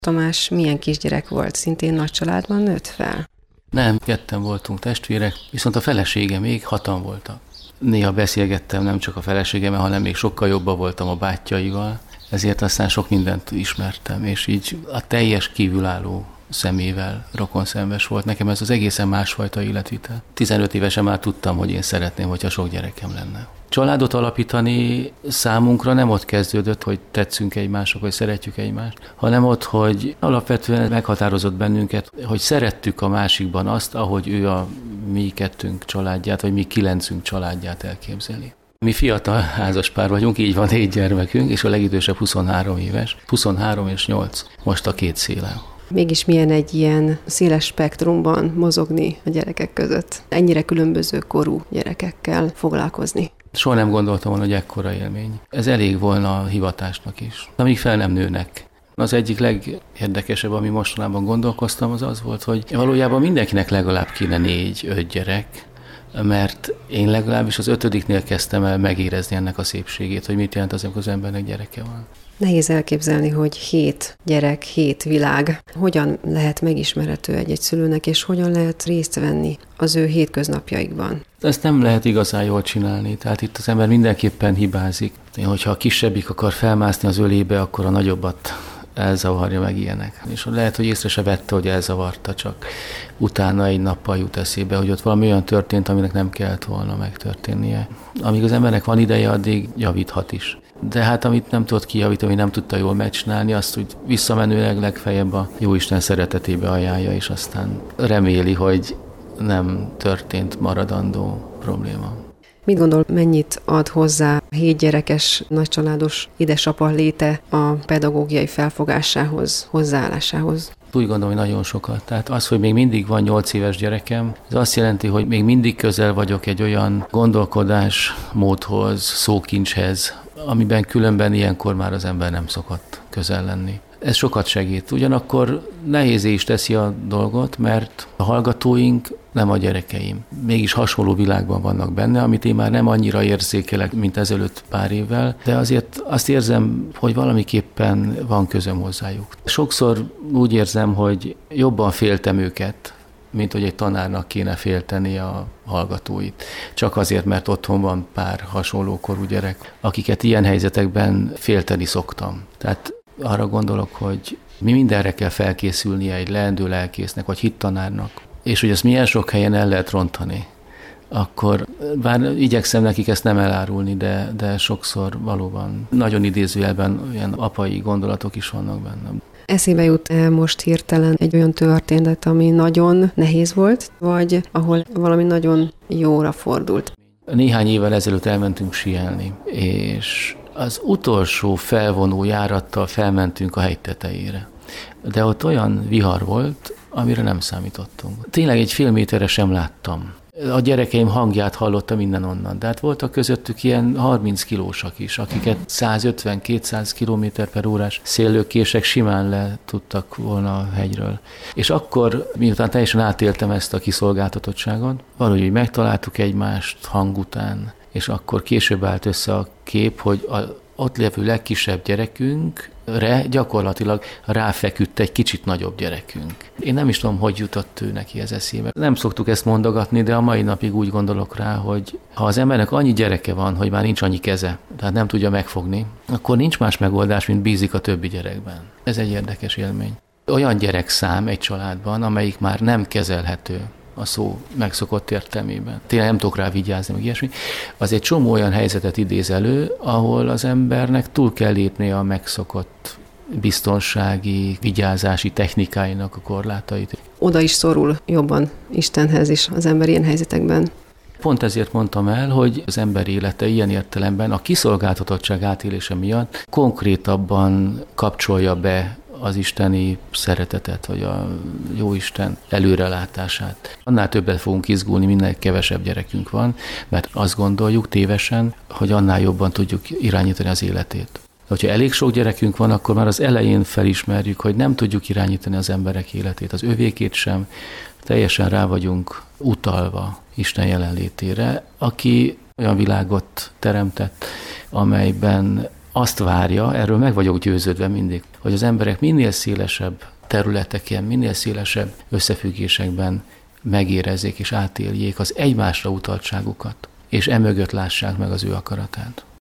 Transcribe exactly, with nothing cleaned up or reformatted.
Tamás milyen kisgyerek volt? Szintén nagy családban nőtt fel? Nem, ketten voltunk testvérek, viszont a felesége még hatan voltak. Néha beszélgettem nem csak a feleségemmel, hanem még sokkal jobban voltam a bátyjaival, ezért aztán sok mindent ismertem, és így a teljes kívülálló szemével rokonszenves volt. Nekem ez az egészen másfajta életvitel. tizenöt évesen már tudtam, hogy én szeretném, hogyha sok gyerekem lenne. Családot alapítani számunkra nem ott kezdődött, hogy tetszünk egymásnak, hogy szeretjük egymást, hanem ott, hogy alapvetően meghatározott bennünket, hogy szerettük a másikban azt, ahogy ő a mi kettőnk családját, vagy mi kilencünk családját elképzeli. Mi fiatal házaspár vagyunk, így van négy gyermekünk, és a legidősebb huszonhárom éves, huszonhárom és nyolc, most a két szélen. Mégis milyen egy ilyen széles spektrumban mozogni a gyerekek között, ennyire különböző korú gyerekekkel foglalkozni. Soha nem gondoltam volna, hogy ekkora élmény. Ez elég volna a hivatásnak is, amíg fel nem nőnek. Az egyik legérdekesebb, ami mostanában gondolkoztam, az az volt, hogy valójában mindenkinek legalább kéne négy-öt gyerek, mert én legalábbis az ötödiknél kezdtem el megérezni ennek a szépségét, hogy mit jelent az, amikor az embernek gyereke van. Nehéz elképzelni, hogy hét gyerek, hét világ. Hogyan lehet megismerhető egy-egy szülőnek, és hogyan lehet részt venni az ő hétköznapjaikban? Ezt nem lehet igazán jól csinálni, tehát itt az ember mindenképpen hibázik. Hogyha a kisebbik akar felmászni az ölébe, akkor a nagyobbat elzavarja meg ilyenek. És lehet, hogy észre se vette, hogy elzavarta, csak utána egy nappal jut eszébe, hogy ott valami olyan történt, aminek nem kellett volna megtörténnie. Amíg az embernek van ideje, addig javíthat is. De hát amit nem tudott kijavítani, nem tudta jól megcsinálni, azt úgy visszamenőleg legfeljebb a Jóisten szeretetébe ajánlja, és aztán reméli, hogy nem történt maradandó probléma. Mit gondol, mennyit ad hozzá a hét gyerekes, nagycsaládos édesapa léte a pedagógiai felfogásához, hozzáállásához? Úgy gondolom, hogy nagyon sokat. Tehát az, hogy még mindig van nyolc éves gyerekem, ez azt jelenti, hogy még mindig közel vagyok egy olyan gondolkodásmódhoz, szókincshez, amiben különben ilyenkor már az ember nem szokott közel lenni. Ez sokat segít. Ugyanakkor nehézé is teszi a dolgot, mert a hallgatóink nem a gyerekeim. Mégis hasonló világban vannak benne, amit én már nem annyira érzékelek, mint ezelőtt pár évvel, de azért azt érzem, hogy valamiképpen van közöm hozzájuk. Sokszor úgy érzem, hogy jobban féltem őket, mint hogy egy tanárnak kéne félteni a hallgatóit. Csak azért, mert otthon van pár hasonló korú gyerek, akiket ilyen helyzetekben félteni szoktam. Tehát arra gondolok, hogy mi mindenre kell felkészülnie egy leendő lelkésznek, vagy hittanárnak, és hogy ezt milyen sok helyen el lehet rontani, akkor bár igyekszem nekik ezt nem elárulni, de, de sokszor valóban nagyon idézőjelben olyan apai gondolatok is vannak bennem. Eszébe jut el most hirtelen egy olyan történet, ami nagyon nehéz volt, vagy ahol valami nagyon jóra fordult? Néhány évvel ezelőtt elmentünk síelni, és az utolsó felvonó járattal felmentünk a hegy tetejére. De ott olyan vihar volt, amire nem számítottunk. Tényleg egy fél méterre sem láttam. A gyerekeim hangját hallottam innen onnan, de hát voltak közöttük ilyen harminc kilósak is, akiket százötven-kétszáz kilométer per órás széllökések simán le tudtak volna a hegyről. És akkor, miután teljesen átéltem ezt a kiszolgáltatottságot, valahogy megtaláltuk egymást hang után, és akkor később állt össze a kép, hogy a ott lévő legkisebb gyerekünkre gyakorlatilag ráfeküdt egy kicsit nagyobb gyerekünk. Én nem is tudom, hogy jutott ő neki ez eszébe. Nem szoktuk ezt mondogatni, de a mai napig úgy gondolok rá, hogy ha az embernek annyi gyereke van, hogy már nincs annyi keze, tehát nem tudja megfogni, akkor nincs más megoldás, mint bízik a többi gyerekben. Ez egy érdekes élmény. Olyan gyerekszám egy családban, amelyik már nem kezelhető a szó megszokott értelmében. Tényleg nem tudok rá vigyázni, meg ilyesmi. Az egy csomó olyan helyzetet idéz elő, ahol az embernek túl kell lépnie a megszokott biztonsági, vigyázási technikáinak a korlátait. Oda is szorul jobban Istenhez is az ember ilyen helyzetekben. Pont ezért mondtam el, hogy az ember élete ilyen értelemben a kiszolgáltatottság átélése miatt konkrétabban kapcsolja be az isteni szeretetet, vagy a Jóisten előrelátását. Annál többet fogunk izgulni, minél kevesebb gyerekünk van, mert azt gondoljuk tévesen, hogy annál jobban tudjuk irányítani az életét. Hogyha elég sok gyerekünk van, akkor már az elején felismerjük, hogy nem tudjuk irányítani az emberek életét, az övékét sem, teljesen rá vagyunk utalva Isten jelenlétére, aki olyan világot teremtett, amelyben azt várja, erről meg vagyok győződve mindig, hogy az emberek minél szélesebb területeken, minél szélesebb összefüggésekben megérezzék és átéljék az egymásra utaltságukat, és emögött lássák meg az ő akaratát.